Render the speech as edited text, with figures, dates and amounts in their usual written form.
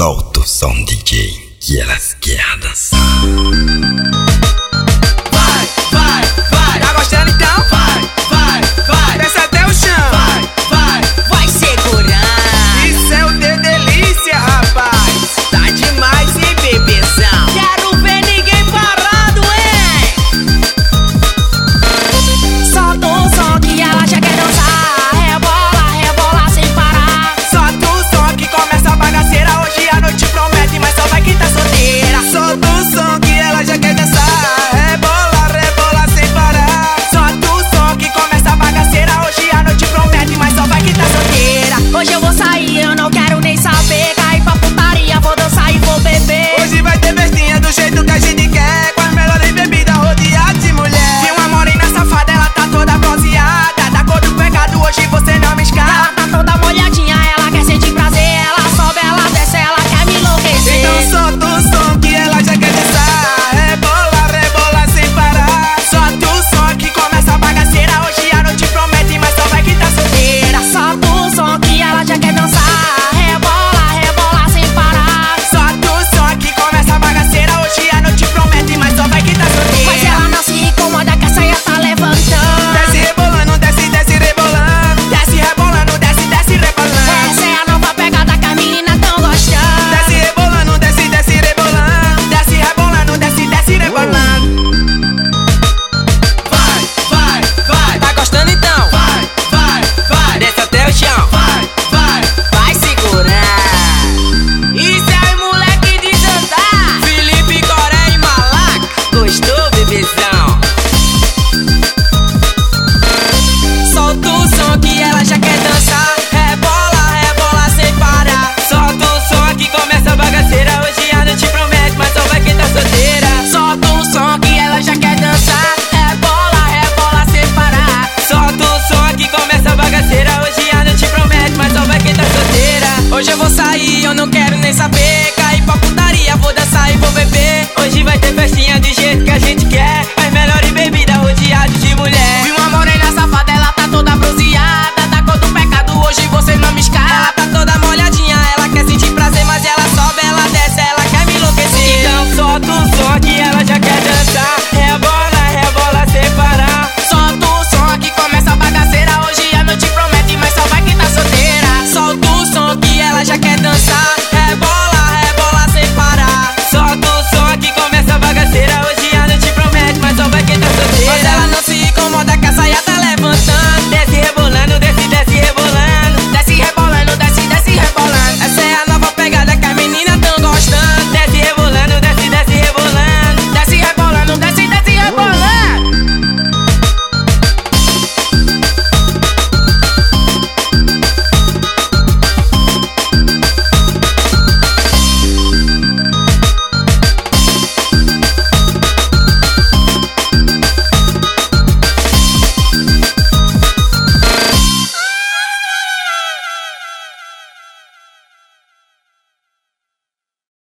Solta o som, DJ, que elas querem dançar. Vai, vai, vai. Tá gostando então? Vai, vai, vai. Desce até o chão. Vai, vai, vai segurando. Isso é o de delícia, rapaz. Tá demais, hein, bebezão? Quero ver ninguém parado, hein? Solta o som que ela já quer dançar. Rebola, rebola sem parar. Solta o som que começa a bagaceira. Hoje a noite promete, mas só vai quem tá solteira. Solta o som que ela já quer dançar. Rebola, rebola sem parar. Solta o som que começa a bagaceira. Hoje a noite promete, mas só vai quem tá solteira. Hoje eu vou sair, eu não quero nem saber. Cair pra putaria, vou dançar e vou beber. Hoje vai ter festinha do jeito que a gente quer, com as melhores bebidas rodeadas de mulher. Vi uma morena safada, ela tá toda bronzeada. Da cor do pecado, hoje você não me escapa. Ela tá toda molhadinha, ela quer sentir prazer. Ela sobe, ela desce, ela quer me enlouquecer. Então solta o som que ela já quer dançar. Rebola, rebola sem parar. Solta o som que começa a bagaceira. Hoje a noite promete, mas só vai quem tá solteira. Solta o som que ela já quer dançar. Rebola, rebola sem parar. Solta o som que começa a bagaceira. Hoje a noite promete, mas só vai quem tá solteira. Mas ela não se incomoda que a saia tá levantando. Desce rebolando, desce, desce rebolando. Desce rebolando, desce, desce rebolando. Essa é a nova pegada que as meninas tão gostando. Desce rebolando, desce, desce rebolando. Desce rebolando, desce, desce rebolando. Vai, vai, vai. Tá gostando então? Vai, vai, vai. Desce até o chão. Vai, vai, vai segurar. Isso aí, moleque de jantar. Felipe, Coré e Malaca. Gostou, bebezão? Solta o som que ela já quer dançar. Rebola, rebola sem parar. Solta o som que começa a bagaceira. Hoje a noite promete, mas só vai quem tá solteira. Solta o som que ela já quer dançar. Rebola, rebola sem parar. Solta o som que começa a bagaceira. Hoje a noite promete, mas só vai quem tá solteira. Hoje eu vou sair, eu não quero nem saber.